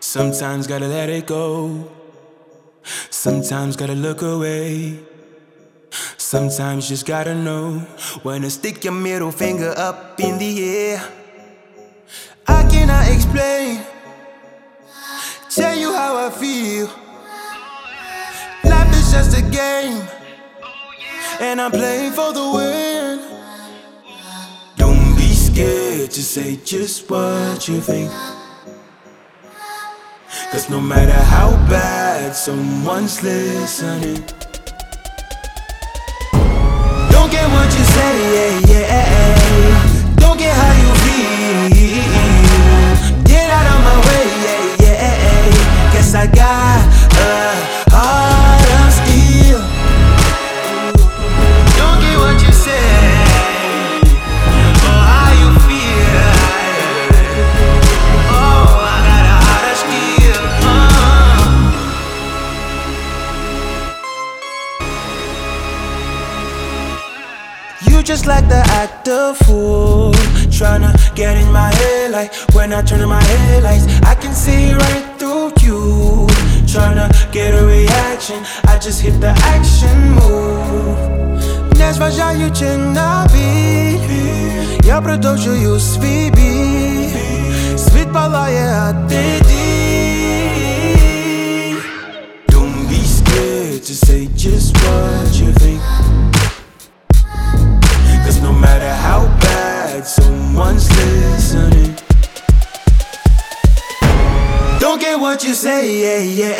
Sometimes gotta let it go. Sometimes gotta look away. Sometimes just gotta know when to stick your middle finger up in the air. I cannot explain, tell you how I feel. Life is just a game, and I'm playing for the win. Don't be scared to say just what you think, 'cause no matter how bad someone's listening, don't get what you say, yeah. Don't get how you feel. Get out of my way, yeah. Guess I got a heart of steel. Don't get what you say, or how you feel. Oh, I got a heart of steel. You just like the actor fool, tryna get in my head. Like when I turn on my headlights, I can see right through you. Tryna get a reaction, I just hit the action move. Nie zważajucie na beat, ja продовжую свій бій. Світ палає, а ти дій. Don't be scared to say just what you think, 'cause no matter how bad someone's listening, don't get what you say, yeah.